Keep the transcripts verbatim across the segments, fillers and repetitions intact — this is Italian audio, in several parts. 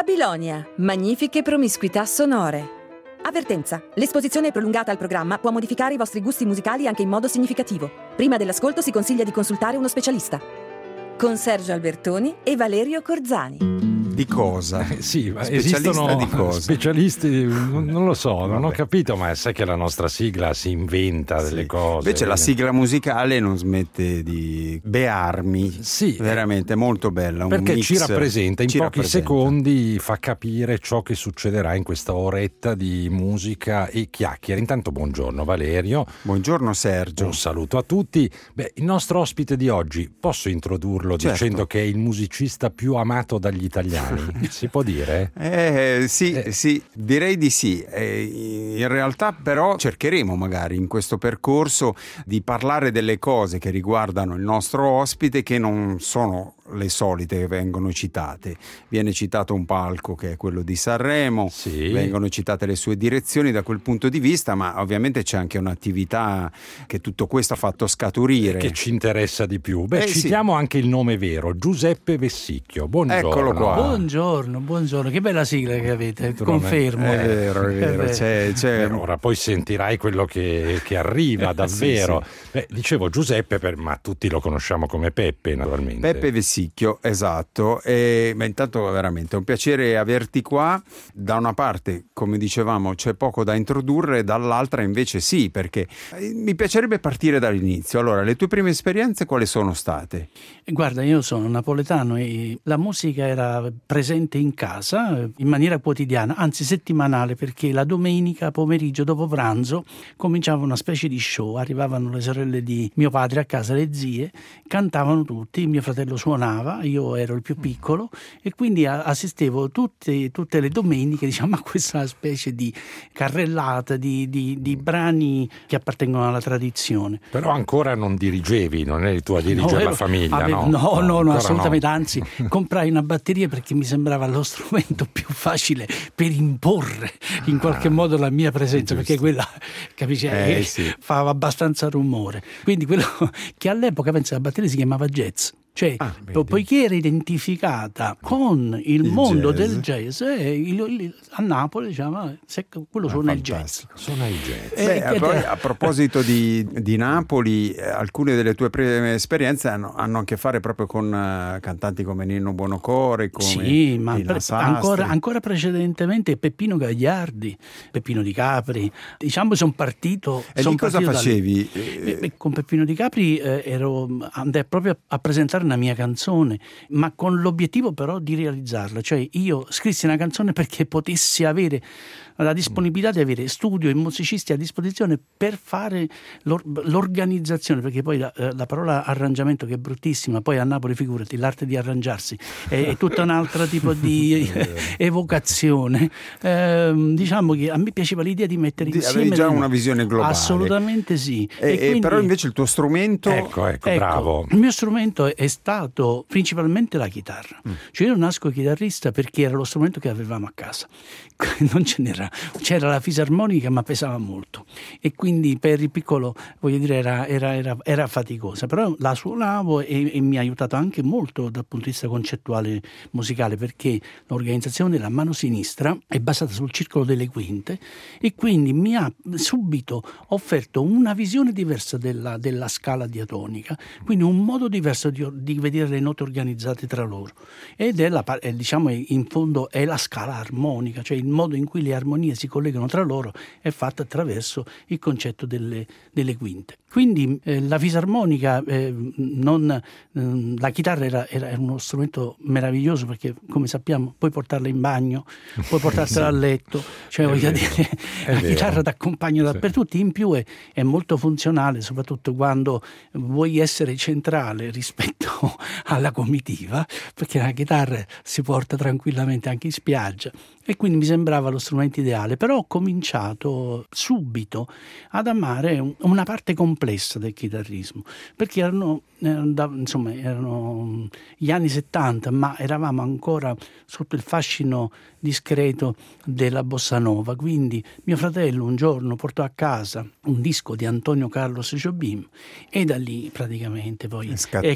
Babilonia, magnifiche promiscuità sonore. Avvertenza: l'esposizione prolungata al programma può modificare i vostri gusti musicali anche in modo significativo. Prima dell'ascolto si consiglia di consultare uno specialista. Con Sergio Albertoni e Valerio Corzani. Di cosa? Eh, sì, ma Specialista esistono di cosa? specialisti, non, non lo so, non Vabbè. ho capito, ma sai che la nostra sigla si inventa Sì. delle cose. Invece la sigla musicale non smette di bearmi. Sì, veramente molto bella. Un perché mix, ci rappresenta, in ci pochi rappresenta. secondi fa capire ciò che succederà in questa oretta di musica e chiacchiere. Intanto buongiorno Valerio. Buongiorno Sergio. Un saluto a tutti. Beh, il nostro ospite di oggi, posso introdurlo Certo. dicendo che è il musicista più amato dagli italiani? Si può dire? Eh, sì, Eh. sì, direi di sì. Eh, in realtà però cercheremo magari in questo percorso di parlare delle cose che riguardano il nostro ospite che non sono le solite che vengono citate. Viene citato un palco che è quello di Sanremo, Sì. vengono citate le sue direzioni da quel punto di vista, ma ovviamente c'è anche un'attività che tutto questo ha fatto scaturire. Che ci interessa di più. Beh, Eh, sì. citiamo anche il nome vero, Giuseppe Vessicchio. Buongiorno. Eccolo qua. Buongiorno, buongiorno, che bella sigla che avete, Naturalmente. confermo. È vero, è vero, c'è, c'è... Beh, ora poi sentirai quello che, che arriva davvero. Sì, Beh, dicevo Giuseppe, per, ma tutti lo conosciamo come Peppe, naturalmente. Peppe Vessicchio, esatto. E, ma intanto veramente è un piacere averti qua. Da una parte, come dicevamo, c'è poco da introdurre, dall'altra invece sì, perché mi piacerebbe partire dall'inizio. Allora, le tue prime esperienze quali sono state? Guarda, io sono napoletano e la musica era presente in casa in maniera quotidiana, anzi settimanale, perché la domenica pomeriggio dopo pranzo cominciava una specie di show, arrivavano le sorelle di mio padre a casa, le zie, cantavano tutti, mio fratello suonava, io ero il più piccolo e quindi assistevo tutte, tutte le domeniche, diciamo, a questa specie di carrellata di, di, di brani che appartengono alla tradizione. Però ancora non dirigevi, non eri tu a dirigere No, la ero- famiglia, avevo- no? No, no, no, ancora assolutamente, no. anzi, comprai una batteria perché mi sembrava lo strumento più facile per imporre in qualche Ah, modo la mia presenza, giusto. perché quella, capisci, Eh, eh, sì. fa abbastanza rumore. Quindi quello che all'epoca, penso, la batteria si chiamava jazz. Cioè, Ah, po- vedi. poiché era identificata con il, Il mondo jazz. del jazz, eh, il- il- a Napoli, diciamo, se- quello Ah, suona il jazz. fantastico. Suona il jazz. Eh, Beh, che- poi, a proposito di, di Napoli, eh, alcune delle tue prime esperienze hanno, hanno a che fare proprio con eh, cantanti come Nino Buonocore, come Sì, ma Tina pre- Sastri. ancora, ancora precedentemente Peppino Gagliardi, Peppino Di Capri. Diciamo, sono partito. E son lì cosa partito da lì. facevi? Beh, beh, con Peppino Di Capri eh, ero andai proprio a presentare una mia canzone, ma con l'obiettivo però di realizzarla. Cioè, io scrissi una canzone perché potessi avere la disponibilità di avere studio e musicisti a disposizione per fare l'or- l'organizzazione, perché poi la, eh, la parola arrangiamento, che è bruttissima, poi a Napoli, figurati, l'arte di arrangiarsi è, è tutta un altro tipo di evocazione. Ehm, diciamo che a me piaceva l'idea di mettere Di- insieme avevi già le- una visione globale. Assolutamente sì. E- e quindi- però invece il tuo strumento... Ecco, ecco, Ecco, bravo. il mio strumento è stato principalmente la chitarra. Mm. Cioè io nasco chitarrista perché era lo strumento che avevamo a casa. Non ce n'era. C'era la fisarmonica, ma pesava molto. E quindi per il piccolo, voglio dire, era, era, era, era faticosa. Però la suonavo e, e mi ha aiutato anche molto dal punto di vista concettuale musicale, perché l'organizzazione della mano sinistra è basata sul circolo delle quinte e quindi mi ha subito offerto una visione diversa della, della scala diatonica, quindi un modo diverso di, di vedere le note organizzate tra loro, ed è la, è, diciamo, in fondo è la scala armonica, cioè il modo in cui le armonie si collegano tra loro è fatta attraverso il concetto delle, delle quinte. Quindi eh, la fisarmonica, eh, non, eh, la chitarra era, era uno strumento meraviglioso, perché come sappiamo puoi portarla in bagno, puoi portartela Sì. a letto, cioè È voglio vero, dire, è la vero. chitarra ti accompagna Sì. dappertutto, in più è, è molto funzionale, soprattutto quando vuoi essere centrale rispetto alla comitiva, perché la chitarra si porta tranquillamente anche in spiaggia, e quindi mi sembrava lo strumento ideale. Però ho cominciato subito ad amare un- una parte complessa del chitarrismo, perché erano, erano da- insomma, erano gli anni settanta, ma eravamo ancora sotto il fascino discreto della bossa nova. Quindi mio fratello un giorno portò a casa un disco di Antonio Carlos Jobim e da lì praticamente poi È scattata. è, è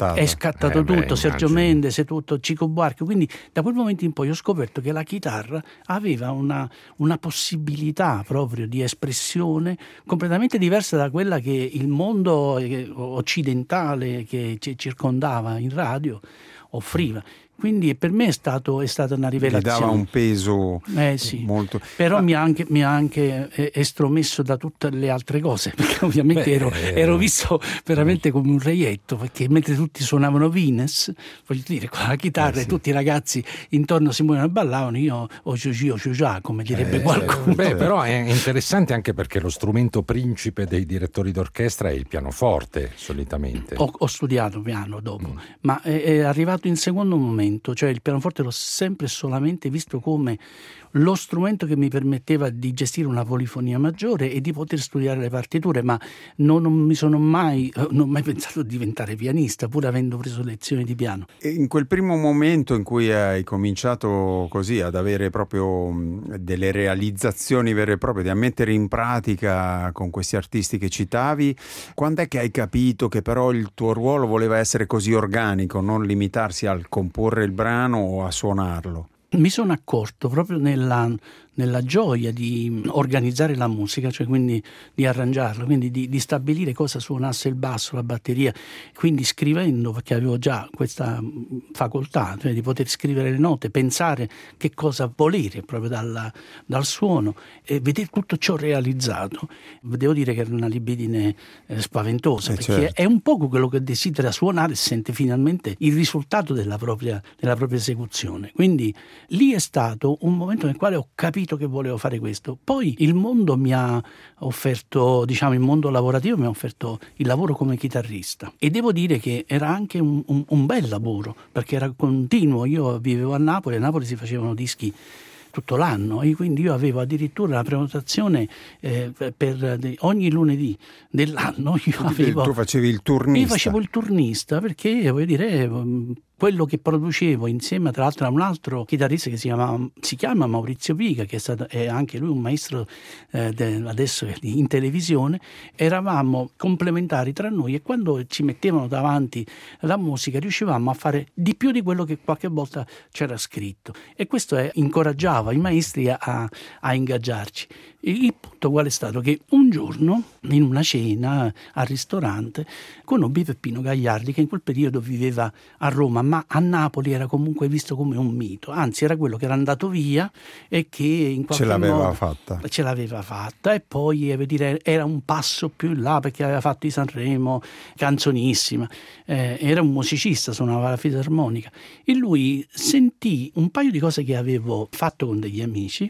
scattato Eh, beh, tutto, Sergio immagino. Mendes, tutto, Chico Buarque, quindi da quel momento in poi ho scoperto che la chitarra aveva una, una possibilità proprio di espressione completamente diversa da quella che il mondo eh, occidentale che ci circondava in radio offriva. Quindi per me è, stato, è stata una Gli rivelazione. dava un peso Eh sì, molto... però Ah, mi ha anche, mi ha anche eh, estromesso da tutte le altre cose, perché ovviamente Beh, ero, eh. ero visto veramente come un reietto, perché mentre tutti suonavano Venus, voglio dire, con la chitarra Eh, e sì. tutti i ragazzi intorno si muovevano e ballavano, io o ciuci o ciucià, come direbbe Eh, qualcuno. Beh, però è interessante anche perché lo strumento principe dei direttori d'orchestra è il pianoforte, solitamente. Ho, ho studiato piano dopo, Mm. ma è, è arrivato in secondo momento, cioè il pianoforte l'ho sempre e solamente visto come lo strumento che mi permetteva di gestire una polifonia maggiore e di poter studiare le partiture, ma non, non mi sono mai, non ho mai pensato di diventare pianista, pur avendo preso lezioni di piano. E in quel primo momento in cui hai cominciato così ad avere proprio mh, delle realizzazioni vere e proprie, da mettere in pratica con questi artisti che citavi, quando è che hai capito che però il tuo ruolo voleva essere così organico, non limitarsi al comporre il brano o a suonarlo? Mi sono accorto proprio nella, nella gioia di organizzare la musica, cioè quindi di arrangiarla, quindi di, di stabilire cosa suonasse il basso, la batteria, quindi scrivendo, perché avevo già questa facoltà, cioè di poter scrivere le note, pensare che cosa volere proprio dal, dal suono e vedere tutto ciò realizzato. Devo dire che era una libidine eh, spaventosa, Eh, perché certo. è un poco quello che desidera suonare e sente finalmente il risultato della propria, della propria esecuzione. Quindi lì è stato un momento nel quale ho capito che volevo fare questo. Poi il mondo mi ha offerto, diciamo, il mondo lavorativo mi ha offerto il lavoro come chitarrista e devo dire che era anche un, un, un bel lavoro, perché era continuo. Io vivevo a Napoli, a Napoli si facevano dischi tutto l'anno e quindi io avevo addirittura la prenotazione eh, per ogni lunedì dell'anno. Io avevo, Tu facevi il turnista. io facevo il turnista perché, voglio dire, quello che producevo insieme tra l'altro a un altro chitarrista che si chiama, si chiama Maurizio Pica, che è, stato, è anche lui un maestro eh, de, adesso in televisione, eravamo complementari tra noi e quando ci mettevano davanti la musica riuscivamo a fare di più di quello che qualche volta c'era scritto e questo è, incoraggiava i maestri a, a ingaggiarci. Il punto qual è stato? Che un giorno in una cena al ristorante conobbi Peppino Gagliardi, che in quel periodo viveva a Roma, ma a Napoli era comunque visto come un mito, anzi era quello che era andato via e che in qualche Ce l'aveva modo fatta. ce l'aveva fatta e poi eh, dire, era un passo più in là perché aveva fatto i Sanremo, canzonissima, eh, era un musicista, suonava la fisarmonica e lui sentì un paio di cose che avevo fatto con degli amici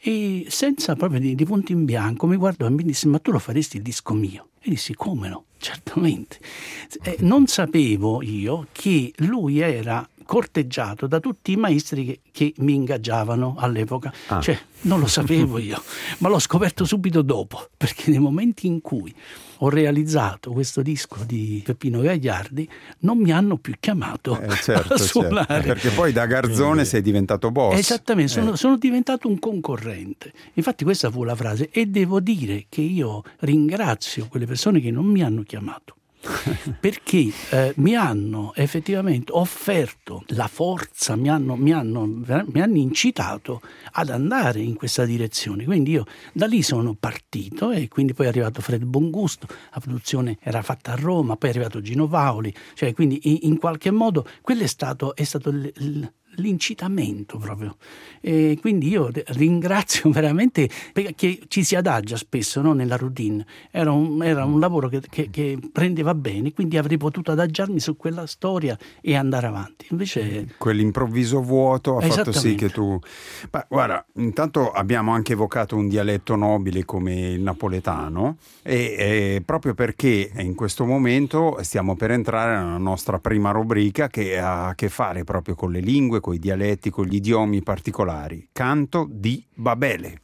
e senza proprio di, di punto in bianco mi guardò e mi disse: ma tu lo faresti il disco mio? E dissi: come no? Certamente. Eh, non sapevo io che lui era corteggiato da tutti i maestri che, che mi ingaggiavano all'epoca. Ah. Cioè, non lo sapevo io, ma l'ho scoperto subito dopo, perché nei momenti in cui ho realizzato questo disco di Peppino Gagliardi non mi hanno più chiamato Eh, certo, a suonare. certo. Perché poi da garzone sei diventato boss. Esattamente, sono, Eh. sono diventato un concorrente. Infatti questa fu la frase e devo dire che io ringrazio quelle persone che non mi hanno chiamato perché eh, mi hanno effettivamente offerto la forza, mi hanno, mi, hanno, mi hanno incitato ad andare in questa direzione. Quindi io da lì sono partito e quindi poi è arrivato Fred Bongusto, la produzione era fatta a Roma, poi è arrivato Gino Paoli, cioè quindi in, in qualche modo quello è stato, è stato l, l, l'incitamento proprio e quindi io ringrazio veramente perché ci si adagia spesso, no, nella routine. Era un, era un lavoro che, che, che prendeva bene, quindi avrei potuto adagiarmi su quella storia e andare avanti. Invece quell'improvviso vuoto ha fatto sì Esattamente. che tu... Beh, guarda, intanto abbiamo anche evocato un dialetto nobile come il napoletano e, e proprio perché in questo momento stiamo per entrare nella nostra prima rubrica che ha a che fare proprio con le lingue, con i dialetti, con gli idiomi particolari. Canto di Babele.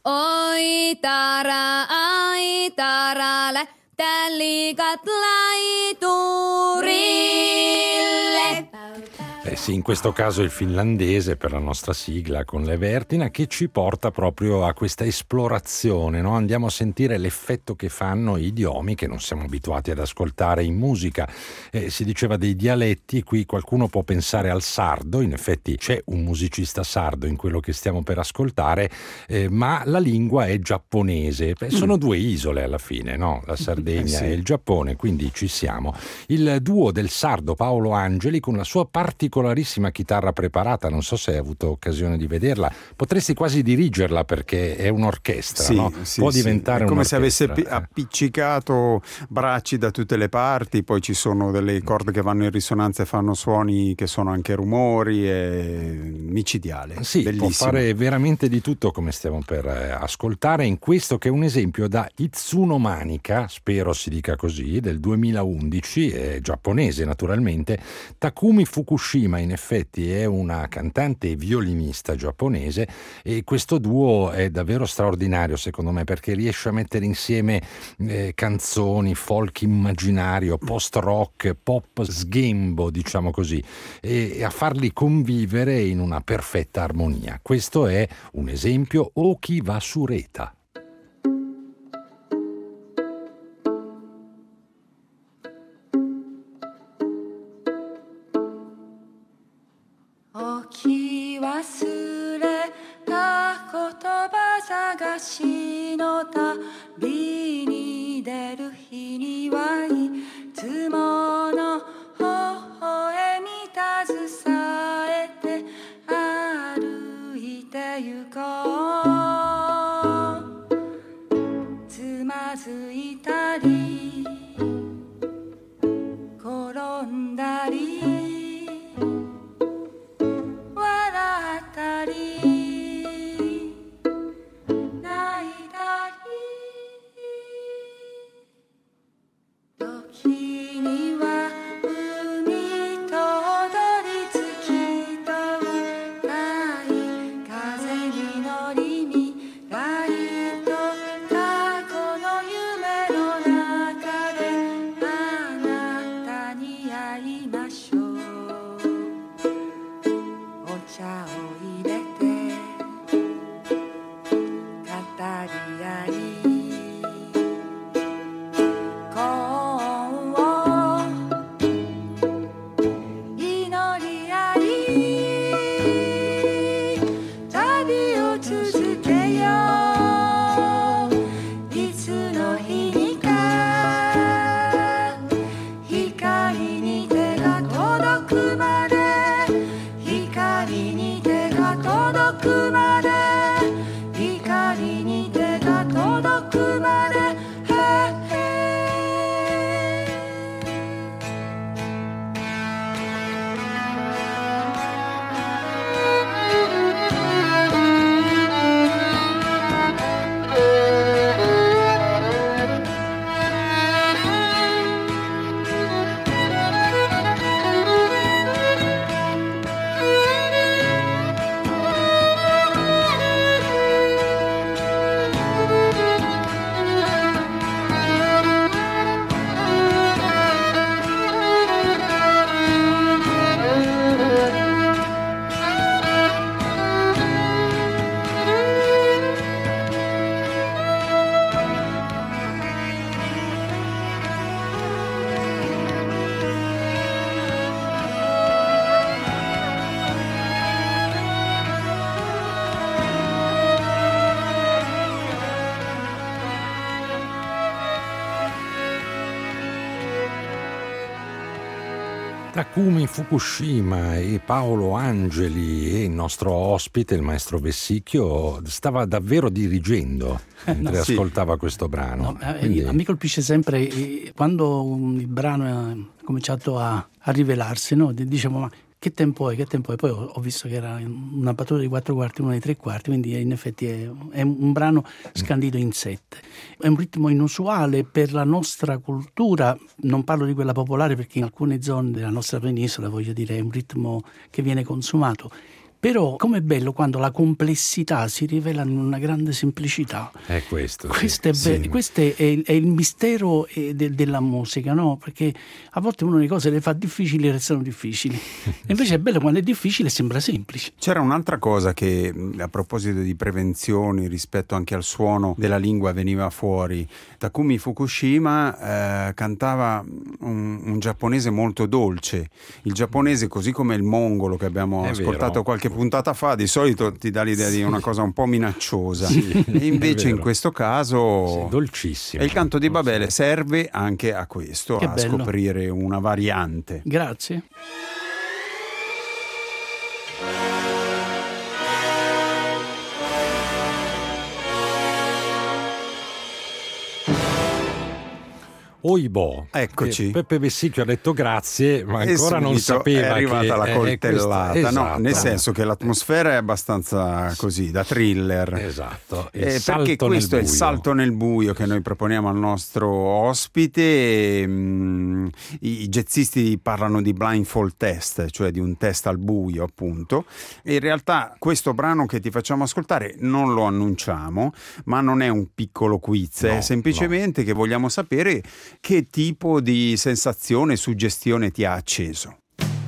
Oi tara ai tara le tellikat lai turille. Eh sì, in questo caso il finlandese per la nostra sigla con le Vertina, che ci porta proprio a questa esplorazione, no? Andiamo a sentire l'effetto che fanno idiomi che non siamo abituati ad ascoltare in musica. Eh, si diceva dei dialetti, qui qualcuno può pensare al sardo, in effetti c'è un musicista sardo in quello che stiamo per ascoltare, eh, ma la lingua è giapponese. Beh, sono mm. due isole alla fine, no? La Sardegna eh sì. e il Giappone, quindi ci siamo. Il duo del sardo Paolo Angeli con la sua particolarissima chitarra preparata, non so se hai avuto occasione di vederla, potresti quasi dirigerla perché è un'orchestra, sì, no? sì, può sì. diventare è come un'orchestra. se avesse appiccicato bracci da tutte le parti, poi ci sono delle corde che vanno in risonanza e fanno suoni che sono anche rumori, è micidiale, sì, bellissimo. Può fare veramente di tutto, come stiamo per ascoltare in questo che è un esempio da Itsuno Manika, spero si dica così, del duemilaundici, è giapponese naturalmente. Takumi Fukushima in effetti è una cantante e violinista giapponese, e questo duo è davvero straordinario secondo me, perché riesce a mettere insieme eh, canzoni, folk immaginario, post rock, pop sghembo, diciamo così, e, e a farli convivere in una perfetta armonia. Questo è un esempio Oki va Sureta. Takumi Fukushima e Paolo Angeli, e il nostro ospite, il maestro Vessicchio, stava davvero dirigendo mentre no, ascoltava sì. questo brano. No, Quindi... A me colpisce sempre eh, quando il brano ha cominciato a, a rivelarsi, no? Diciamo, ma che tempo è, che tempo è? Poi ho, ho visto che era una battuta di quattro quarti, una di tre quarti, quindi in effetti è, è un brano scandito in sette. È un ritmo inusuale per la nostra cultura, non parlo di quella popolare perché in alcune zone della nostra penisola, voglio dire, è un ritmo che viene consumato. Però com'è bello quando la complessità si rivela in una grande semplicità. È questo. Questo, sì, è, be- sì. questo è, è il mistero de- della musica, no? Perché a volte uno le cose le fa difficili e restano difficili. E invece è bello quando è difficile e sembra semplice. C'era un'altra cosa che, a proposito di prevenzioni rispetto anche al suono della lingua, veniva fuori. Takumi Fukushima eh, cantava un, un giapponese molto dolce. Il giapponese, così come il mongolo che abbiamo È ascoltato vero. qualche puntata fa, di solito ti dà l'idea Sì. di una cosa un po' minacciosa. Sì, E invece è in vero. questo caso Sì, dolcissimo. e il canto di Babele serve anche a questo, Che a bello. scoprire una variante. Grazie. Oibò. Eccoci. Che Peppe Vessicchio ha detto grazie, ma E ancora non subito sapeva è arrivata che la è- è coltellata, questa- no? esatto. Nel senso che l'atmosfera è abbastanza così, da thriller. Esatto. Il Eh, salto perché questo è nel il buio. salto nel buio che noi proponiamo al nostro ospite. E, mh, i jazzisti parlano di blindfold test, cioè di un test al buio, appunto. E in realtà questo brano che ti facciamo ascoltare non lo annunciamo, ma non è un piccolo quiz, No, è semplicemente che vogliamo sapere che tipo di sensazione, suggestione ti ha acceso.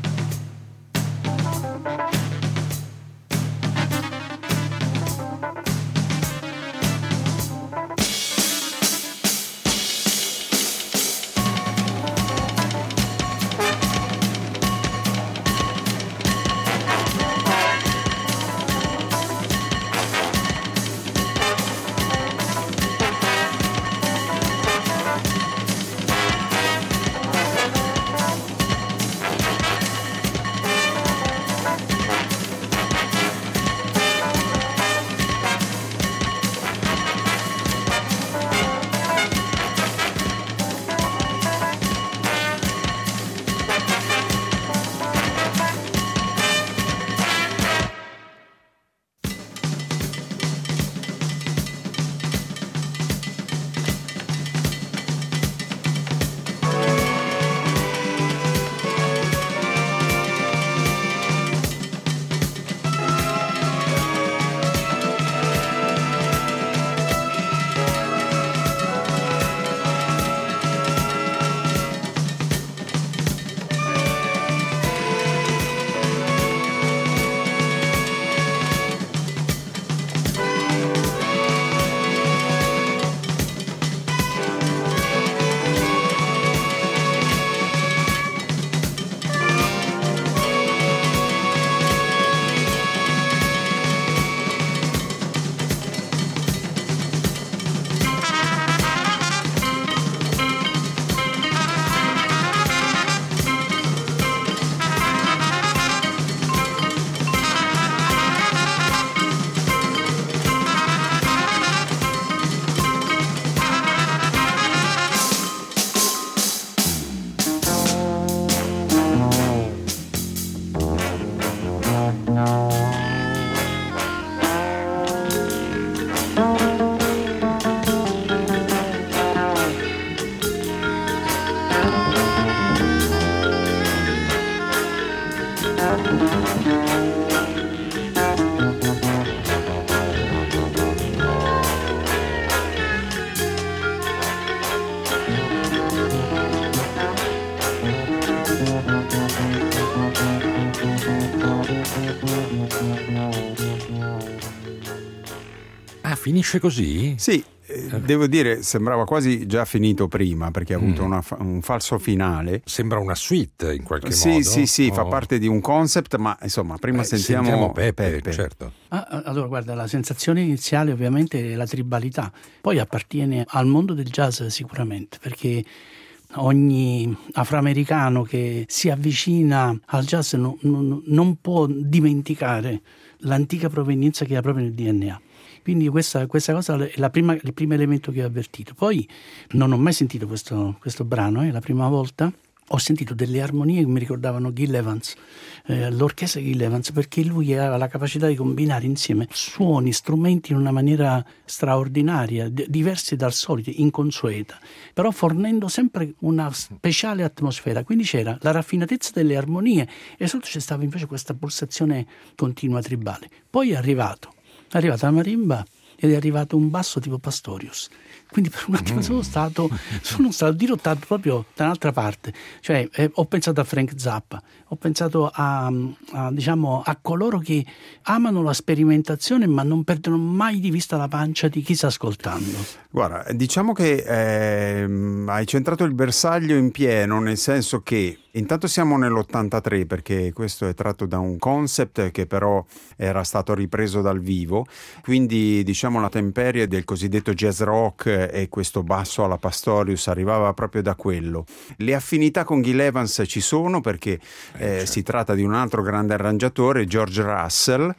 Ah, finisce così? Sì, eh, devo dire, sembrava quasi già finito prima, perché ha avuto Mm. una fa- un falso finale. Sembra una suite in qualche Sì, modo. sì, sì, fa Oh. parte di un concept, ma insomma, prima Eh, sentiamo, Peppe, Peppe. certo. Ah, allora, guarda, la sensazione iniziale ovviamente è la tribalità, poi appartiene al mondo del jazz sicuramente, perché ogni afroamericano che si avvicina al jazz no- no- non può dimenticare l'antica provenienza che ha proprio nel D N A. Quindi questa, questa cosa è la prima, il primo elemento che ho avvertito. Poi non ho mai sentito questo, questo brano, è la prima volta. ho sentito delle armonie che mi ricordavano Gil Evans, eh, l'orchestra di Gil Evans, perché lui aveva la capacità di combinare insieme suoni, strumenti in una maniera straordinaria, d- diversi dal solito, inconsueta, però fornendo sempre una speciale atmosfera. Quindi c'era la raffinatezza delle armonie e sotto c'è stava invece questa pulsazione continua tribale. Poi è arrivato, è arrivata la marimba ed è arrivato un basso tipo Pastorius. Quindi per un attimo sono stato, sono stato dirottato proprio da un'altra parte. Cioè, eh, ho pensato a Frank Zappa, ho pensato a, a, diciamo, a coloro che amano la sperimentazione ma non perdono mai di vista la pancia di chi sta ascoltando. Guarda, diciamo che eh, hai centrato il bersaglio in pieno, nel senso che intanto siamo nell'ottantatré, perché questo è tratto da un concept che però era stato ripreso dal vivo, quindi diciamo la temperie del cosiddetto jazz rock e questo basso alla Pastorius arrivava proprio da quello. Le affinità con Gil Evans ci sono perché eh, si tratta di un altro grande arrangiatore, George Russell,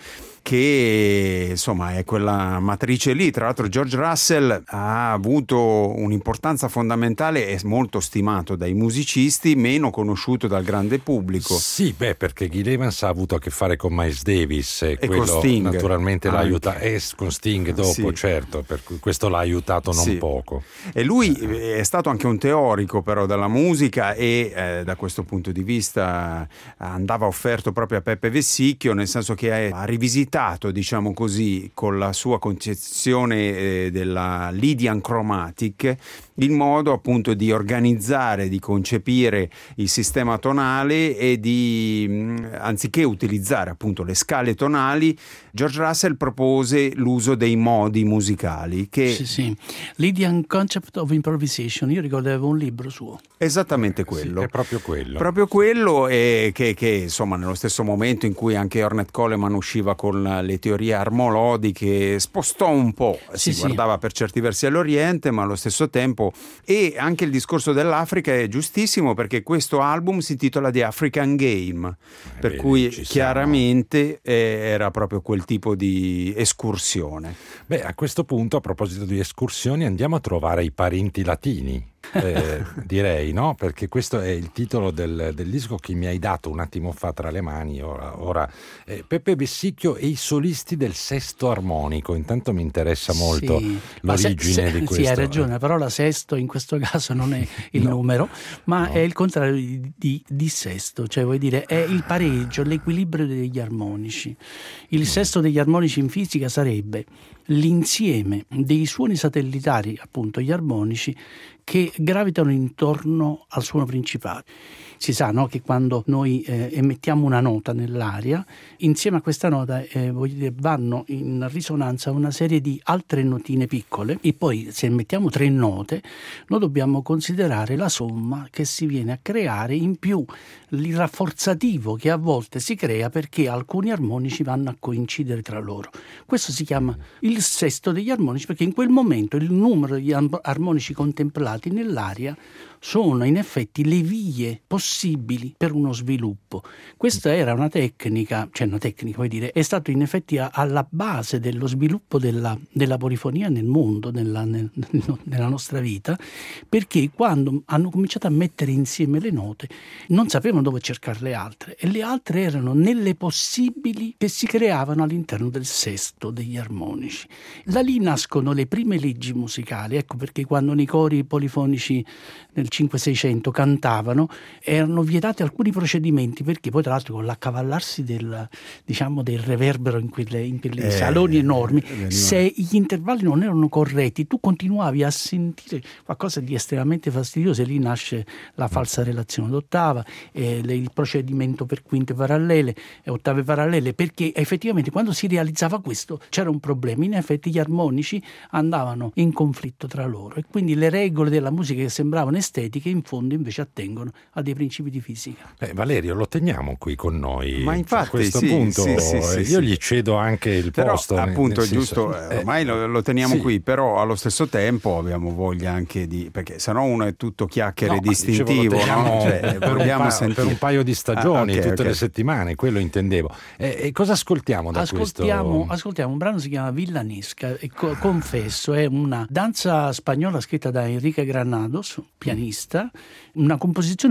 che insomma è quella matrice lì. Tra l'altro George Russell ha avuto un'importanza fondamentale, è molto stimato dai musicisti, meno conosciuto dal grande pubblico. Sì, beh, perché Gil Evans ha avuto a che fare con Miles Davis e, e quello con Sting naturalmente l'ha anche. aiutato, e con Sting dopo, sì. certo, per cui questo l'ha aiutato non sì. poco. E lui è stato anche un teorico però della musica e eh, da questo punto di vista andava offerto proprio a Peppe Vessicchio, nel senso che ha rivisitato, diciamo così, con la sua concezione eh, della Lydian Chromatic, il modo appunto di organizzare, di concepire il sistema tonale e di, mh, anziché utilizzare appunto le scale tonali, George Russell propose l'uso dei modi musicali che... Sì, sì. Lydian Concept of Improvisation, io ricordo avevo un libro suo. Esattamente quello. Sì, è proprio quello. Proprio quello e che, che insomma nello stesso momento in cui anche Ornette Coleman usciva con le teorie armolodiche spostò un po', sì, si guardava sì. per certi versi all'Oriente ma allo stesso tempo, e anche il discorso dell'Africa è giustissimo perché questo album si intitola The African Game, eh, per vedi, cui ci chiaramente eh, era proprio quel tipo di escursione. Beh, a questo punto, a proposito di escursioni, andiamo a trovare i parenti latini. Eh, direi, no? Perché questo è il titolo del, del disco che mi hai dato un attimo fa tra le mani. Ora, ora eh, Peppe Vessicchio e i solisti del sesto armonico. Intanto mi interessa molto sì, l'origine se, se, di questo. Sì, hai ragione, la parola sesto in questo caso non è il no, numero, ma no. è il contrario di, di, di sesto, cioè vuol dire è il pareggio, l'equilibrio degli armonici. Il sesto degli armonici in fisica sarebbe l'insieme dei suoni satellitari, appunto gli armonici, che gravitano intorno al suono principale. Si sa, no, che quando noi eh, emettiamo una nota nell'aria, insieme a questa nota eh, voglio dire, vanno in risonanza una serie di altre notine piccole e poi se emettiamo tre note noi dobbiamo considerare la somma che si viene a creare, in più il rafforzativo che a volte si crea perché alcuni armonici vanno a coincidere tra loro. Questo si chiama il sesto degli armonici perché in quel momento il numero di armonici contemplati nell'aria sono in effetti le vie possibili per uno sviluppo. Questa era una tecnica, cioè una tecnica, vuol dire, è stato in effetti a, alla base dello sviluppo della, della polifonia nel mondo, nella, nel, nella nostra vita, perché quando hanno cominciato a mettere insieme le note non sapevano dove cercare le altre e le altre erano nelle possibili che si creavano all'interno del sesto degli armonici. Da lì nascono le prime leggi musicali, ecco perché quando nei cori polifonici nel cinque seicento cantavano erano vietati alcuni procedimenti perché poi tra l'altro con l'accavallarsi del, diciamo, del reverbero in quelle, in quelle eh, saloni enormi eh, se gli intervalli non erano corretti tu continuavi a sentire qualcosa di estremamente fastidioso e lì nasce la falsa relazione d'ottava, eh, il procedimento per quinte parallele e ottave parallele, perché effettivamente quando si realizzava questo c'era un problema, in effetti gli armonici andavano in conflitto tra loro e quindi le regole della musica che sembravano estetiche in fondo invece attengono a dei principi di fisica. Eh, Valerio, lo teniamo qui con noi. Ma infatti, a questo sì, punto sì, sì, sì, io sì. gli cedo anche il però, posto. Appunto, nel è giusto, senso, eh, ormai lo, lo teniamo sì. qui, però allo stesso tempo abbiamo voglia anche di, perché sennò uno è tutto chiacchiere no, distintivo, dicevo, no? Cioè, per, un pa- per un paio di stagioni, ah, okay, tutte okay. le settimane, quello intendevo. E, e cosa ascoltiamo da ascoltiamo, questo? Ascoltiamo un brano che si chiama Villanesca e co- confesso, è una danza spagnola scritta da Enrique Granados, pianista, una composizione per pianoforte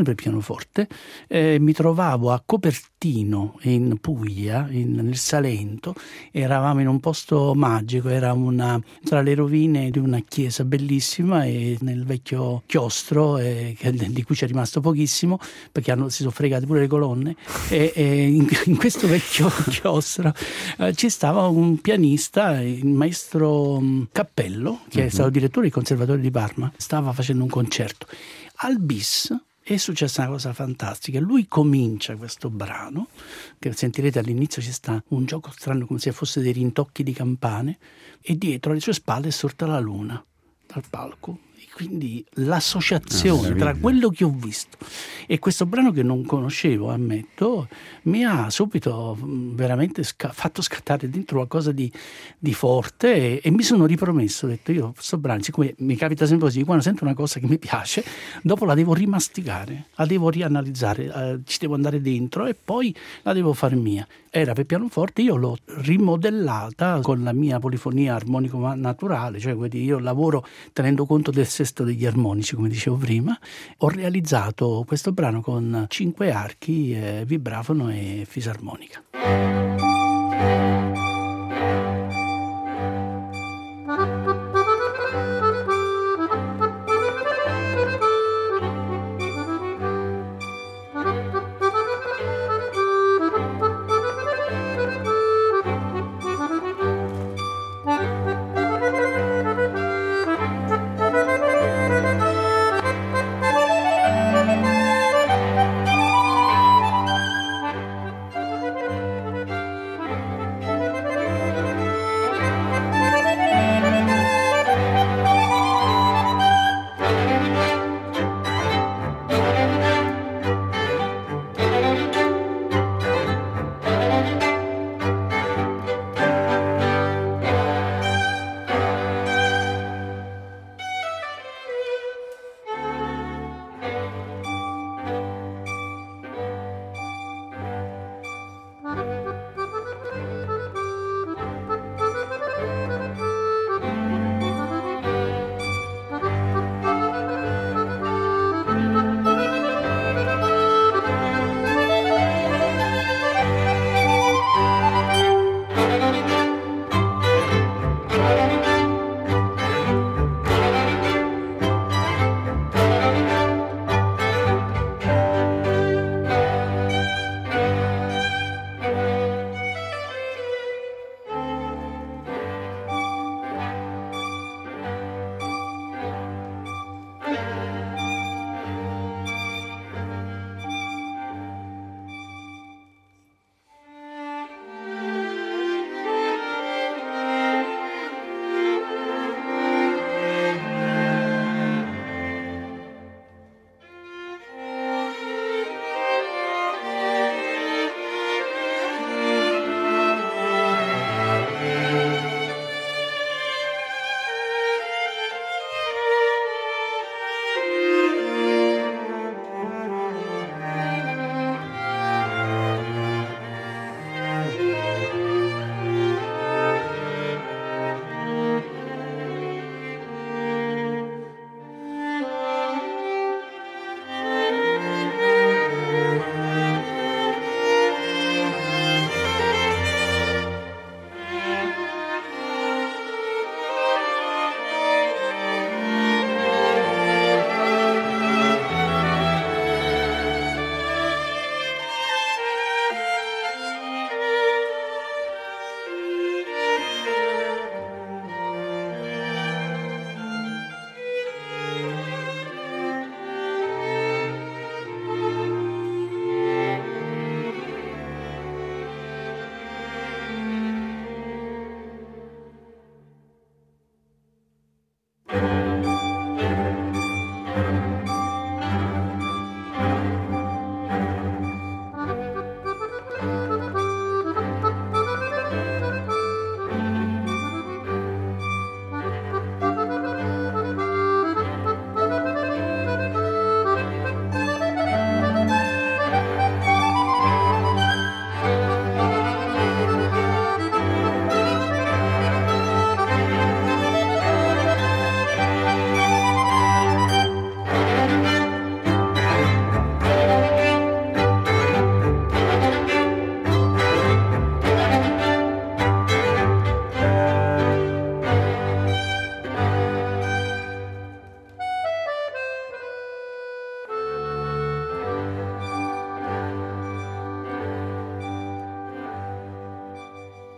pianoforte, eh, mi trovavo a Copertino in Puglia, in, nel Salento, eravamo in un posto magico, era una, tra le rovine di una chiesa bellissima e nel vecchio chiostro, eh, che, di cui c'è rimasto pochissimo perché hanno, si sono fregate pure le colonne, e, e in, in questo vecchio chiostro eh, ci stava un pianista, il maestro Cappello, che mm-hmm. è stato direttore del Conservatorio di Parma, stava facendo un concerto. Al bis è successa una cosa fantastica. Lui comincia questo brano, che sentirete all'inizio ci sta un gioco strano come se fosse dei rintocchi di campane, e dietro alle sue spalle è sorta la luna dal palco. Quindi l'associazione ah, tra quello che ho visto e questo brano che non conoscevo, ammetto, mi ha subito veramente sca- fatto scattare dentro qualcosa di, di forte, e, e mi sono ripromesso, ho detto io questo brano, siccome mi capita sempre così, quando sento una cosa che mi piace, dopo la devo rimasticare, la devo rianalizzare, eh, ci devo andare dentro e poi la devo fare mia. Era per pianoforte, io l'ho rimodellata con la mia polifonia armonico-naturale, cioè quindi io lavoro tenendo conto del sesto degli armonici, come dicevo prima. Ho realizzato questo brano con cinque archi, eh, vibrafono e fisarmonica.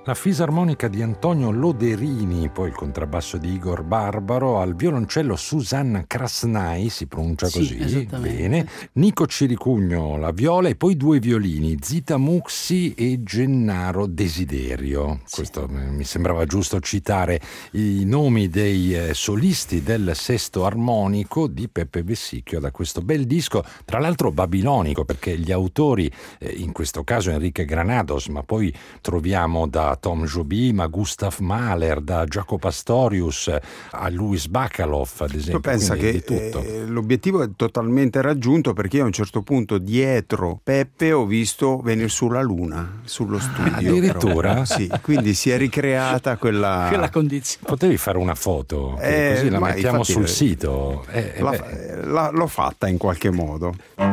La fisarmonica di Antonio Loderini, poi il contrabbasso di Igor Barbaro, al violoncello Susanna Krasnai, si pronuncia Sì, così, bene, Nico Ciricugno la viola e poi due violini, Zita Muxi e Gennaro Desiderio. Sì. Questo mi sembrava giusto citare i nomi dei eh, solisti del sesto armonico di Peppe Vessicchio da questo bel disco, tra l'altro babilonico, perché gli autori, eh, in questo caso Enrique Granados, ma poi troviamo da Tom Jobim a Gustav Mahler, da Jaco Pastorius a Louis Bacalov, ad esempio. Tu pensa che eh, l'obiettivo è totalmente raggiunto, perché io a un certo punto dietro Peppe ho visto venire su la luna, sullo studio. Addirittura? Sì, quindi si è ricreata quella, quella condizione. Potevi fare una foto, eh, così la mettiamo infatti, sul sito. Eh, la, la, l'ho fatta in qualche modo.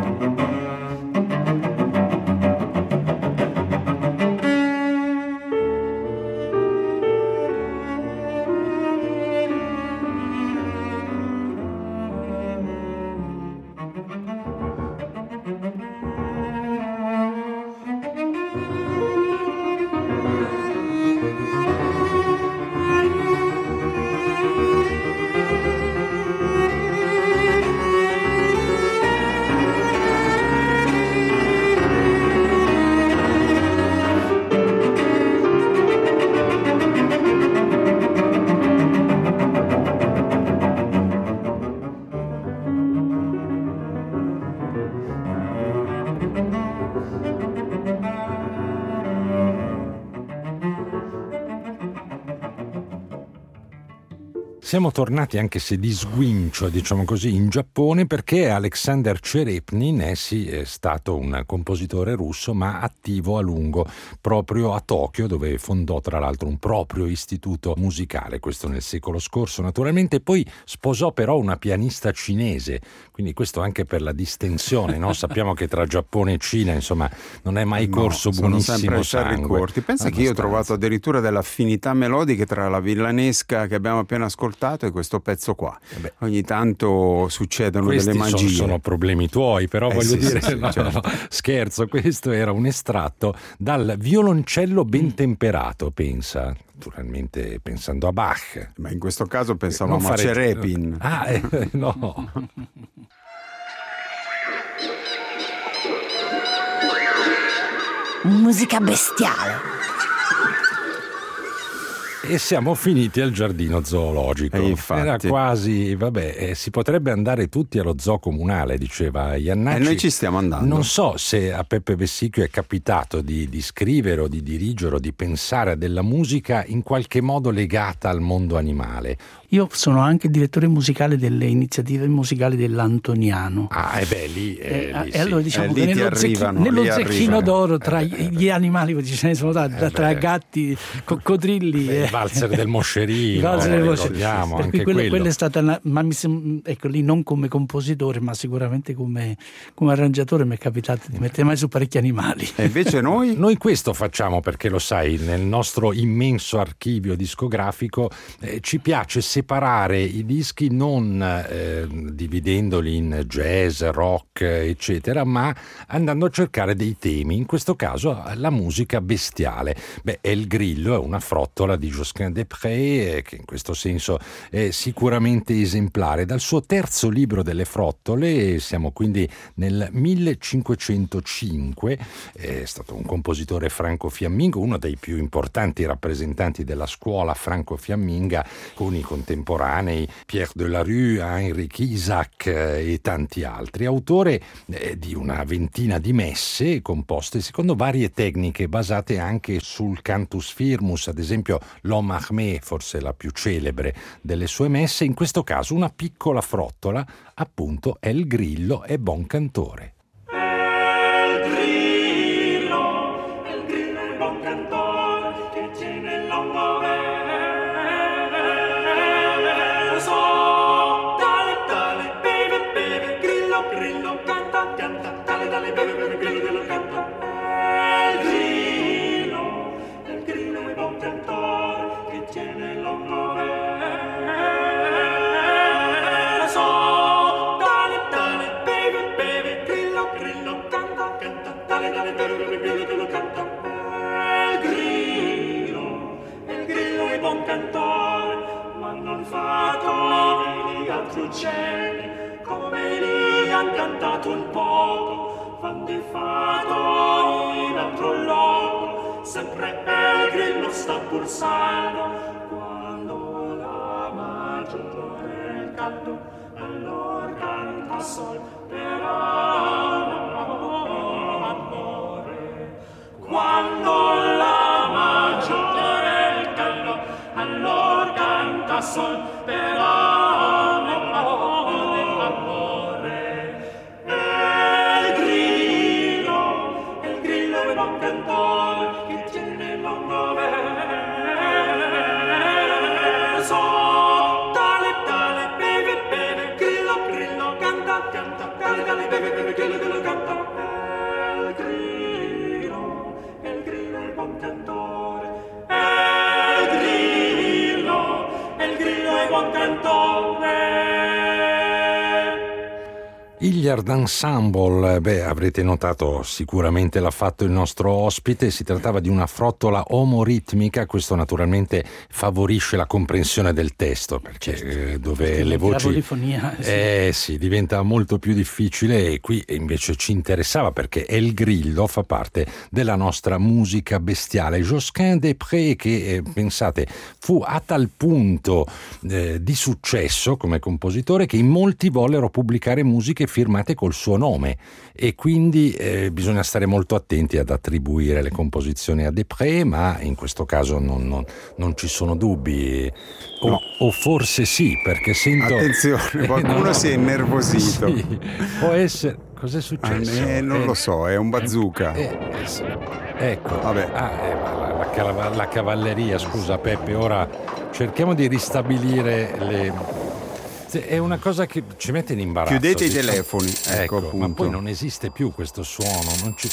Siamo tornati, anche se di sguincio, diciamo così, in Giappone, perché Alexander Cherepnin è, sì, è stato un compositore russo, ma attivo a lungo proprio a Tokyo, dove fondò tra l'altro un proprio istituto musicale, questo nel secolo scorso naturalmente. Poi sposò però una pianista cinese, quindi questo anche per la distensione, no? Sappiamo che tra Giappone e Cina, insomma, non è mai corso no, buonissimo sangue. Corti. Pensa che io ho trovato addirittura delle affinità melodiche tra la villanesca che abbiamo appena ascoltato e questo pezzo qua. Beh, ogni tanto succedono questi delle magie. Sono, sono problemi tuoi, però eh voglio sì, dire, sì, sì, no, certo. no, scherzo, questo era un estratto dal violoncello ben temperato, pensa. Naturalmente pensando a Bach. Ma in questo caso pensavamo fare... a Cherepnin. Ah, eh, no. Musica bestiale. E siamo finiti al giardino zoologico. E infatti. Era quasi, vabbè, eh, si potrebbe andare tutti allo zoo comunale, diceva Iannacci. E noi ci stiamo andando. Non so se a Peppe Vessicchio è capitato di, di scrivere o di dirigere o di pensare a della musica in qualche modo legata al mondo animale. Io sono anche direttore musicale delle iniziative musicali dell'Antoniano. Ah, e beh, lì, eh, eh, lì e sì. allora diciamo eh, che nello, arrivano, zecchi, nello arrivano. zecchino d'oro tra eh, gli, gli animali ce ne sono tanti, eh, tra beh. gatti, coccodrilli. Beh, il valzer del moscerino, valzer del moscerino. ricordiamo, per anche cui quello, quello. quello è stata una, ma mi sem- ecco lì non come compositore, ma sicuramente come, come arrangiatore mi è capitato di mettere mai su parecchi animali. E invece noi? Noi questo facciamo perché, lo sai, nel nostro immenso archivio discografico eh, ci piace separare i dischi non eh, dividendoli in jazz, rock, eccetera, ma andando a cercare dei temi, in questo caso la musica bestiale. Beh, El Grillo è una frottola di Josquin des Prez, eh, che in questo senso è sicuramente esemplare. Dal suo terzo libro delle frottole, siamo quindi nel millecinquecentocinque, è stato un compositore franco-fiammingo, uno dei più importanti rappresentanti della scuola franco-fiamminga, con i contemporanei Pierre Delarue, Heinrich Isaac e tanti altri. Autore eh, di una ventina di messe composte secondo varie tecniche basate anche sul cantus firmus, ad esempio l'Homme Armé, forse la più celebre delle sue messe. In questo caso una piccola frottola, appunto El Grillo è bon cantore. Dale, dale, baby, baby, grillo. sempre e il grillo sta pur saldo. Quando la maggiore il caldo, allor canta sol per amore. Quando la maggiore il caldo, allor canta sol per amore, amore. E il grillo, il grillo è buon cantore, che tiene il lungo verso. Tale, tale, beve, beve, grillo, grillo, canta, canta, tale, tale, beve, beve, grillo, grillo, canta. E il grillo, il grillo è buon cantore, e il grillo, il grillo è buon cantore. Hilliard Ensemble, beh, avrete notato, sicuramente l'ha fatto il nostro ospite, si trattava di una frottola omoritmica, questo naturalmente favorisce la comprensione del testo, perché certo, eh, dove perché le voci... La polifonia... Sì. Eh sì, diventa molto più difficile, e qui invece ci interessava perché El Grillo fa parte della nostra musica bestiale. Josquin des Prez, che eh, pensate, fu a tal punto eh, di successo come compositore che in molti vollero pubblicare musiche firmate col suo nome, e quindi eh, bisogna stare molto attenti ad attribuire le composizioni a Des Prez, ma in questo caso non, non, non ci sono dubbi, o, no. o forse sì, perché sento... Attenzione, qualcuno no, si è innervosito. Sì, può essere... Cos'è successo? Ah, eh, non eh, lo so, è un bazooka. Eh, eh, ecco, Vabbè. Ah, eh, la, la, la cavalleria, scusa Peppe, ora cerchiamo di ristabilire le... È una cosa che ci mette in imbarazzo. Chiudete diciamo. i telefoni, ecco, ecco ma poi non esiste più questo suono. Non ci...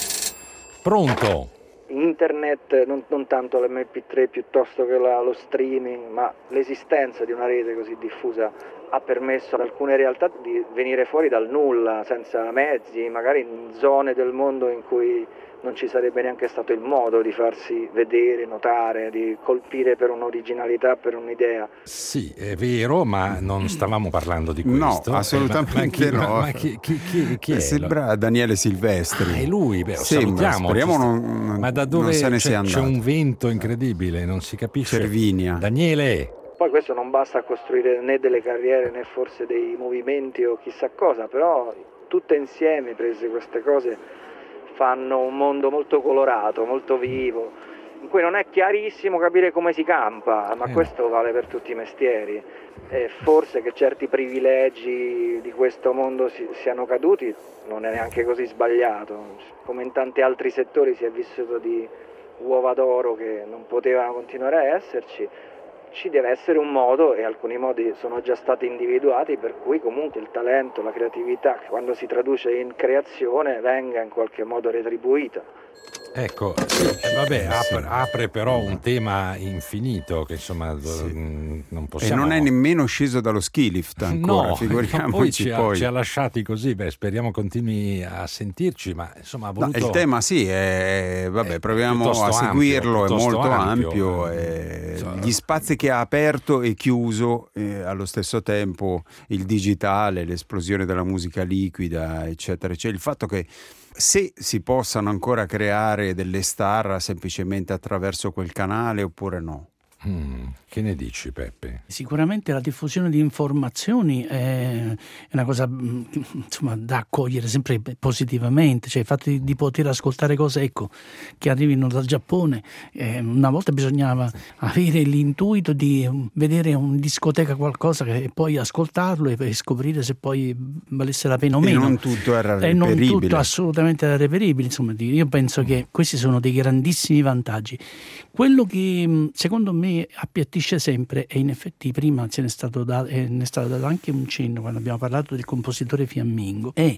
Pronto? Internet, non, non tanto l'emme pi tre piuttosto che la, lo streaming, ma l'esistenza di una rete così diffusa ha permesso ad alcune realtà di venire fuori dal nulla, senza mezzi, magari in zone del mondo in cui non ci sarebbe neanche stato il modo di farsi vedere, notare, di colpire per un'originalità, per un'idea. Sì, è vero, ma non stavamo parlando di questo. No, assolutamente eh, ma, ma chi, no. Ma chi, chi, chi, chi è? Sembra Daniele Silvestri. Ah, è lui, beh, lo Sembra, salutiamo. Speriamo non, ma da dove non se ne c'è, sia andato. C'è un vento incredibile, non si capisce. Cervinia. Daniele. Poi questo non basta a costruire né delle carriere né forse dei movimenti o chissà cosa, però tutte insieme prese queste cose fanno un mondo molto colorato, molto vivo, in cui non è chiarissimo capire come si campa, ma eh. questo vale per tutti i mestieri. E forse che certi privilegi di questo mondo si, siano caduti non è neanche così sbagliato, come in tanti altri settori si è vissuto di uova d'oro che non potevano continuare a esserci. Ci deve essere un modo, e alcuni modi sono già stati individuati, per cui comunque il talento, la creatività, quando si traduce in creazione, venga in qualche modo retribuita. Ecco, sì, vabbè, apre, apre però un tema infinito che insomma sì. non possiamo... E non è nemmeno sceso dallo ski lift ancora, no, figuriamoci poi ci, poi. Ha, ci ha lasciati così, beh, speriamo continui a sentirci, ma insomma ha voluto... No, il tema sì, è, vabbè, proviamo a seguirlo, ampio, è molto ampio, ampio, è, gli spazi che ha aperto e chiuso, eh, allo stesso tempo il digitale, l'esplosione della musica liquida, eccetera, cioè il fatto che se si possano ancora creare delle star semplicemente attraverso quel canale oppure no. Mm, che ne dici, Peppe? Sicuramente la diffusione di informazioni è una cosa insomma da accogliere sempre positivamente, cioè il fatto di, di poter ascoltare cose ecco che arrivino dal Giappone. Eh, una volta bisognava avere l'intuito di vedere in discoteca qualcosa e poi ascoltarlo e, e scoprire se poi valesse la pena o meno. E non tutto era reperibile. E non tutto assolutamente era reperibile. Insomma, io penso che questi sono dei grandissimi vantaggi. Quello che secondo me appiattisce sempre, e in effetti prima ce n'è stato dato, eh, ne è stato dato anche un cenno quando abbiamo parlato del compositore fiammingo, è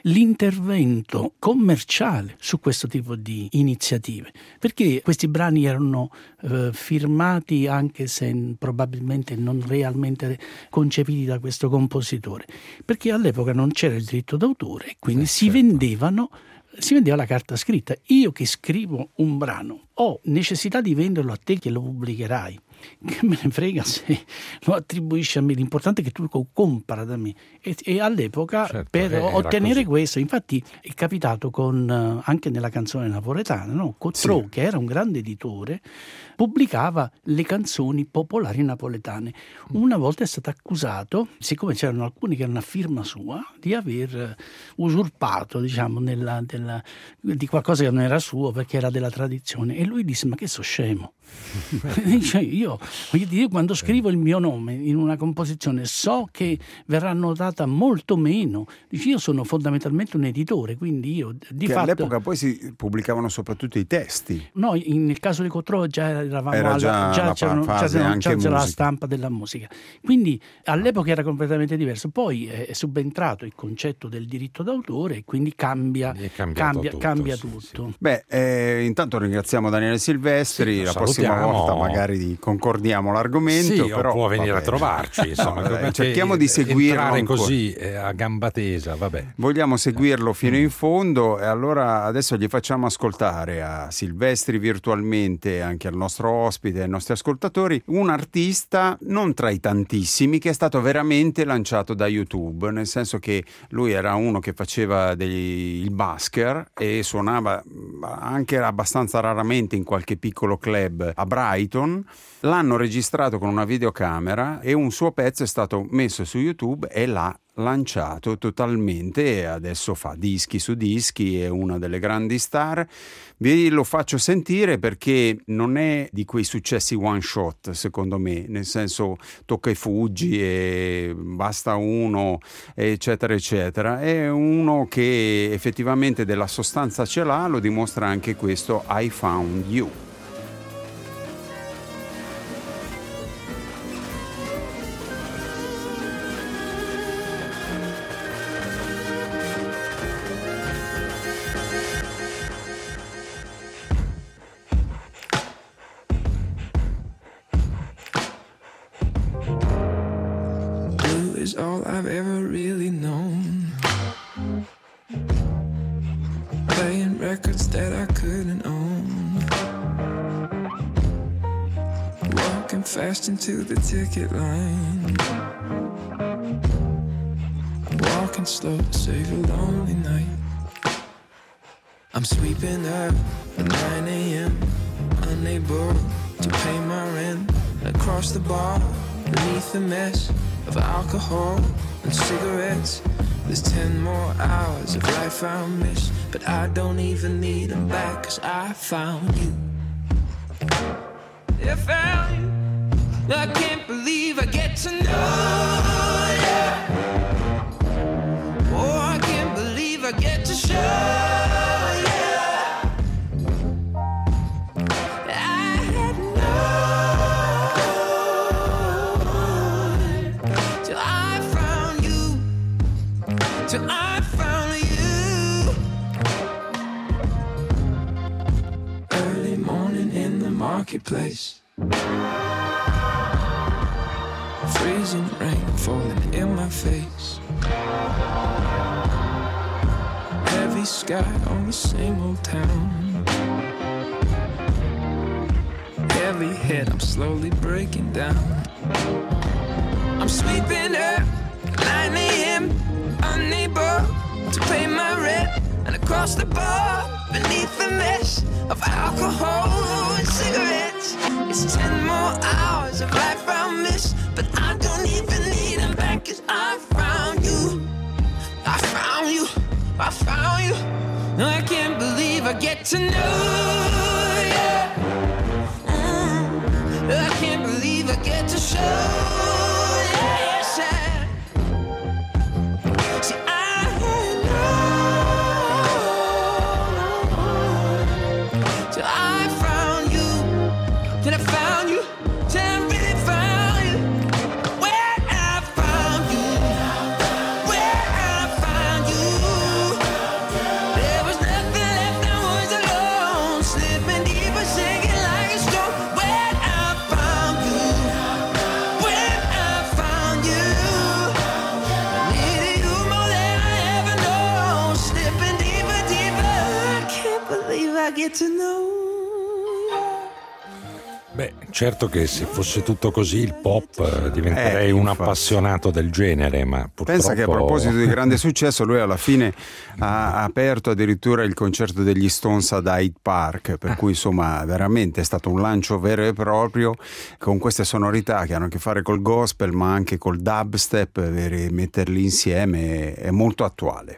l'intervento commerciale su questo tipo di iniziative, perché questi brani erano eh, firmati anche se probabilmente non realmente concepiti da questo compositore, perché all'epoca non c'era il diritto d'autore e quindi eh, si certo. vendevano si vendeva la carta scritta. Io che scrivo un brano ho necessità di venderlo a te che lo pubblicherai, che me ne frega se lo attribuisci a me, l'importante è che tu lo compara da me. E, e all'epoca Certo, per era ottenere così. questo, infatti è capitato con eh, anche nella canzone napoletana, no? Cottrau, Sì. che era un grande editore, pubblicava le canzoni popolari napoletane. Una volta è stato accusato, siccome c'erano alcuni che erano a firma sua, di aver usurpato, diciamo, nella, della, di qualcosa che non era suo perché era della tradizione, e lui disse: ma che so scemo. Cioè, io, voglio dire, quando scrivo il mio nome in una composizione so che verrà notata molto meno. Dice, io sono fondamentalmente un editore, quindi io di Che fatto all'epoca poi si pubblicavano soprattutto i testi. noi in- nel caso di Cottrau già eravamo Era alla, già già la c'erano- fase già c'erano- anche già c'era la musica. stampa della musica, quindi all'epoca era completamente diverso. Poi è, è subentrato il concetto del diritto d'autore e quindi cambia, È cambiato cambia, tutto, cambia sì, tutto. Beh, eh, intanto ringraziamo Daniele Silvestri, Sì, lo la prossima salutiamo. volta magari concordiamo l'argomento. Sì, o però, può venire vabbè. a trovarci, insomma, No, dai, perché cerchiamo di seguirlo entrare ancora. così eh, a gamba tesa, vabbè. Vogliamo seguirlo fino in fondo e allora adesso gli facciamo ascoltare a Silvestri virtualmente, anche al nostro ospite, ai nostri ascoltatori, un artista non tra i tantissimi che è stato veramente lanciato da YouTube, nel senso che lui era uno che faceva degli, il busker e suonava anche abbastanza raramente in qualche piccolo club a Brighton. L'hanno registrato con una videocamera e un suo pezzo è stato messo su YouTube e l'ha lanciato totalmente e adesso fa dischi su dischi, è una delle grandi star. Vi lo faccio sentire perché non è di quei successi one shot, secondo me, nel senso tocca e fuggi e basta uno, eccetera eccetera. È uno che effettivamente della sostanza ce l'ha, lo dimostra anche questo I Found You. Blue is all I've ever really known. Playing records that I couldn't own. Walking fast into the ticket line. Walking slow to save a lonely night. I'm sweeping up at nine a.m. unable to pay my rent. Across the bar, beneath the mess of alcohol and cigarettes. There's ten more hours of life I'll miss, but I don't even need them back, cause I found you. I found you. I can't believe I get to know you. Oh, I can't believe I get to show you. I had known till I found you. Till I found you. Early morning in the marketplace. Freezing rain falling in my face. Heavy sky on the same old town. Heavy head, I'm slowly breaking down. I'm sleeping up at nine a.m. unable to pay my rent. And across the bar, beneath the mesh of alcohol and cigarettes, it's ten more hours of life I'll miss, but I don't even need them back, cause I found you. I found you. I found you. No, I can't believe I get to know you. Mm. I can't believe I get to show you. Yes, I, see, I know till I found you. Till I found you. Till I really found you. Where I found you. Where I found you. There was nothing left, I was alone, slipping Beh, certo che se fosse tutto così il pop eh, diventerei Eh, un infatti. appassionato del genere, ma purtroppo... Pensa che a proposito di grande successo lui alla fine ha aperto addirittura il concerto degli Stones ad Hyde Park, per cui insomma veramente è stato un lancio vero e proprio con queste sonorità che hanno a che fare col gospel ma anche col dubstep, e metterli insieme è molto attuale.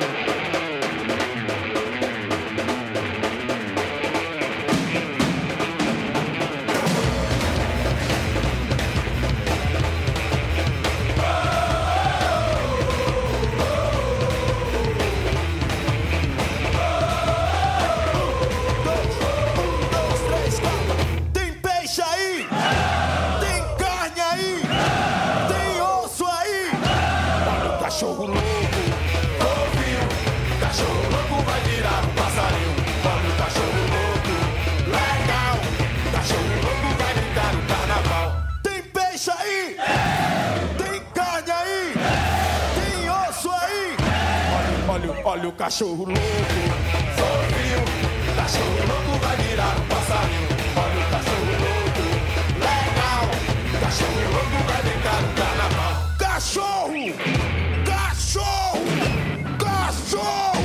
Olha o cachorro louco, sorriu. Cachorro louco vai virar um passarinho. Olha o cachorro louco, legal. Cachorro louco vai brincar no carnaval. Cachorro, cachorro, cachorro.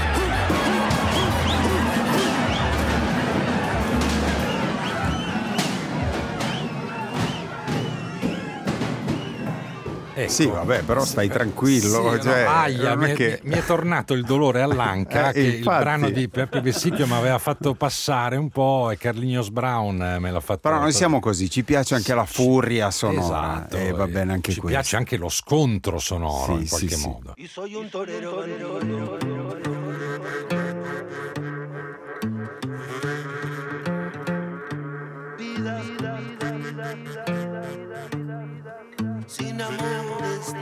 Ecco. Sì, vabbè, però stai tranquillo. Sì, cioè, no, aia, non mi, è è, che... mi è tornato il dolore all'anca Eh, che il infatti. brano di Peppe Vessicchio mi aveva fatto passare un po' e Carlignos Brown me l'ha fatto. Però noi siamo così, ci piace anche la furia sonora, Esatto, e va bene anche ci questo. piace anche lo scontro sonoro, Sì, in qualche sì, sì. modo. Io soy un torero. Sin amores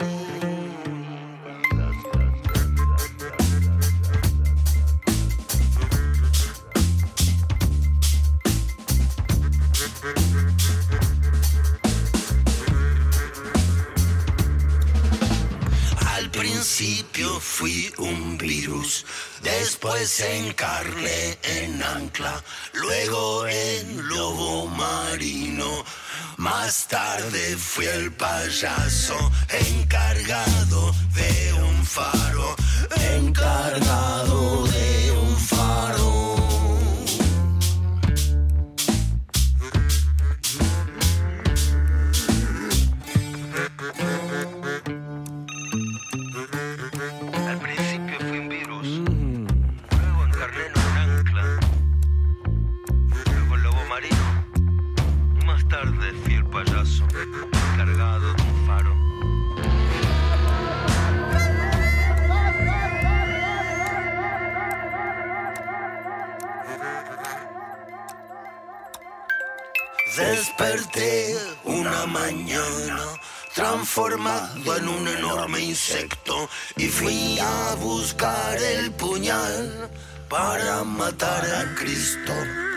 Al principio fui un virus, después en carne, en ancla, luego en lobo marino. Más tarde fui el payaso encargado de un faro, encargado de un faro. Al principio fui un virus, luego encarné en un ancla, luego el lobo marino, y más tarde fui el payaso encargado de un faro. Desperté una mañana transformado en un enorme insecto y fui a buscar el puñal para matar a Cristo.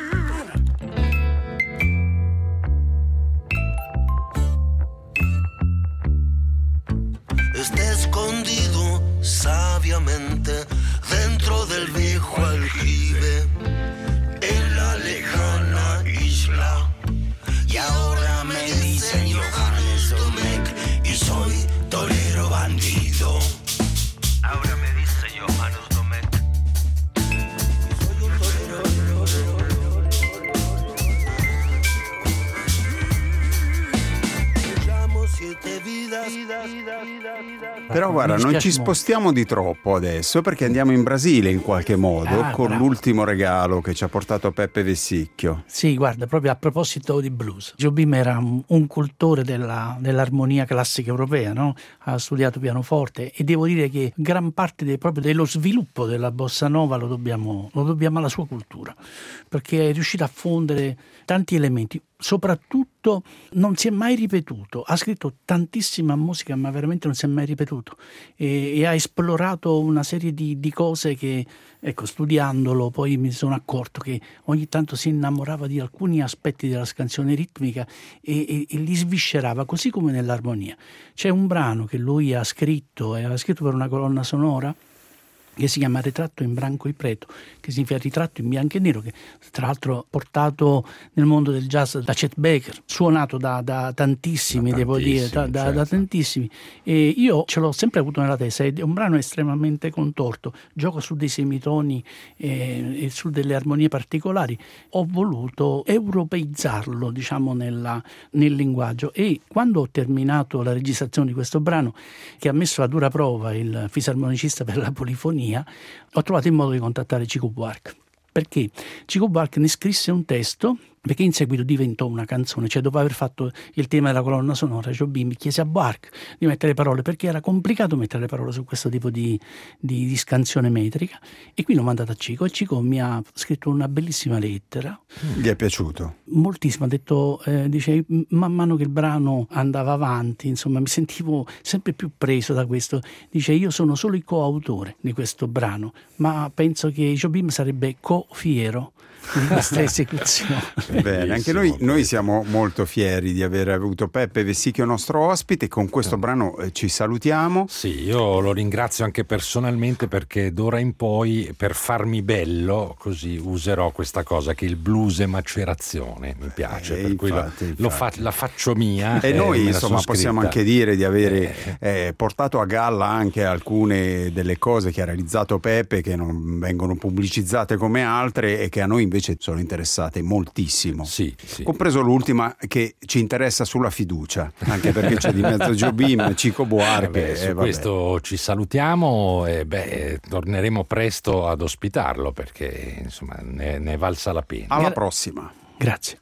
Está escondido sabiamente dentro del viejo aljibe en la lejana isla. Y ahora me dicen Johannes Domecq y soy torero bandido. Ahora me dice Johannes Domecq y soy un torero. Llamo siete vidas. Però guarda, Mi non dispiace ci molto. spostiamo di troppo adesso perché andiamo in Brasile in qualche modo Ah, con bravo. l'ultimo regalo che ci ha portato Peppe Vessicchio. Sì, guarda, proprio a proposito di blues. Jobim era un, un cultore della, dell'armonia classica europea, no? Ha studiato pianoforte e devo dire che gran parte de- proprio dello sviluppo della bossa nova lo dobbiamo, lo dobbiamo alla sua cultura, perché è riuscito a fondere tanti elementi. Soprattutto non si è mai ripetuto, ha scritto tantissima musica ma veramente non si è mai ripetuto e, e ha esplorato una serie di, di cose che, ecco, studiandolo poi mi sono accorto che ogni tanto si innamorava di alcuni aspetti della scansione ritmica e, e, e li sviscerava, così come nell'armonia. C'è un brano che lui ha scritto e ha scritto per una colonna sonora che si chiama Ritratto in branco e preto, che significa ritratto in bianco e nero, che tra l'altro portato nel mondo del jazz da Chet Baker, suonato da, da tantissimi, da devo dire, da, da, certo. da tantissimi. E io ce l'ho sempre avuto nella testa, è un brano estremamente contorto, gioco su dei semitoni e, e su delle armonie particolari. Ho voluto europeizzarlo, diciamo, nella, nel linguaggio, e quando ho terminato la registrazione di questo brano, che ha messo a dura prova il fisarmonicista per la polifonia, ho trovato il modo di contattare Chico Buarque, perché Chico Buarque ne scrisse un testo, perché in seguito diventò una canzone, cioè dopo aver fatto il tema della colonna sonora, Jobim mi chiese a Buarque di mettere parole, perché era complicato mettere le parole su questo tipo di, di, di scansione metrica, e quindi l'ho mandato a Chico, e Chico mi ha scritto una bellissima lettera. Gli è piaciuto? Moltissimo, ha detto, eh, dice, man mano che il brano andava avanti, insomma, mi sentivo sempre più preso da questo. Dice, io sono solo il coautore di questo brano, ma penso che Jobim sarebbe co-fiero di questa esecuzione. Bene, anche noi, noi siamo molto fieri di aver avuto Peppe Vessicchio nostro ospite. Con questo brano eh, ci salutiamo. Sì, io lo ringrazio anche personalmente, perché d'ora in poi, per farmi bello, così userò questa cosa che il blues è macerazione, mi piace, eh, per infatti, cui lo, lo fa, la faccio mia. E eh, noi insomma possiamo scritta. anche dire di avere eh. Eh, portato a galla anche alcune delle cose che ha realizzato Peppe, che non vengono pubblicizzate come altre e che a noi invece sono interessate moltissimo, sì, sì. compreso l'ultima, che ci interessa sulla fiducia, anche perché c'è di mezzo Jobim, Chico Buarque. Eh beh, su eh, questo ci salutiamo e beh, torneremo presto ad ospitarlo, perché insomma ne, ne valsa la pena. Alla prossima. Grazie.